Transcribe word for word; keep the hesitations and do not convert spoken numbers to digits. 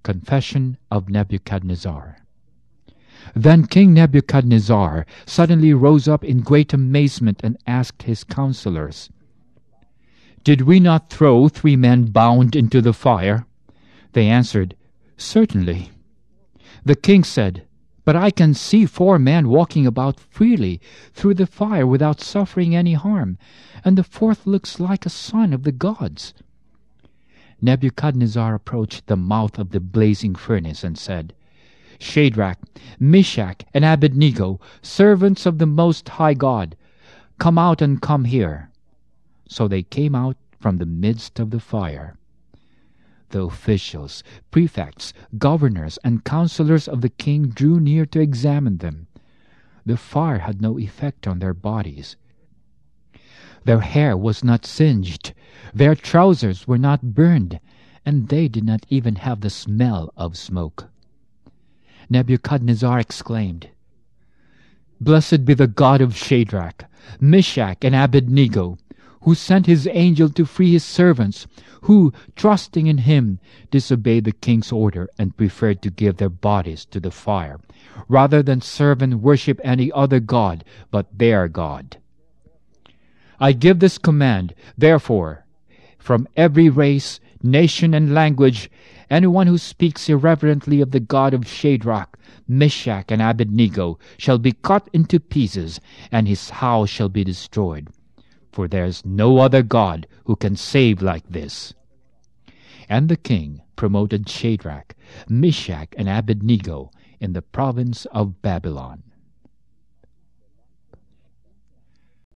Confession of Nebuchadnezzar. Then King Nebuchadnezzar suddenly rose up in great amazement and asked his counselors, "Did we not throw three men bound into the fire?" They answered, "Certainly." The king said, "But I can see four men walking about freely through the fire without suffering any harm, and the fourth looks like a son of the gods." Nebuchadnezzar approached the mouth of the blazing furnace and said, "Shadrach, Meshach, and Abednego, servants of the Most High God, come out and come here." So they came out from the midst of the fire. The officials, prefects, governors, and counselors of the king drew near to examine them. The fire had no effect on their bodies. Their hair was not singed, their trousers were not burned, and they did not even have the smell of smoke. Nebuchadnezzar exclaimed, "Blessed be the God of Shadrach, Meshach, and Abednego, who sent his angel to free his servants, who, trusting in him, disobeyed the king's order and preferred to give their bodies to the fire, rather than serve and worship any other god but their God. I give this command, therefore, from every race, nation, and language, anyone who speaks irreverently of the God of Shadrach, Meshach, and Abednego shall be cut into pieces, and his house shall be destroyed. For there is no other God who can save like this." And the king promoted Shadrach, Meshach, and Abednego in the province of Babylon.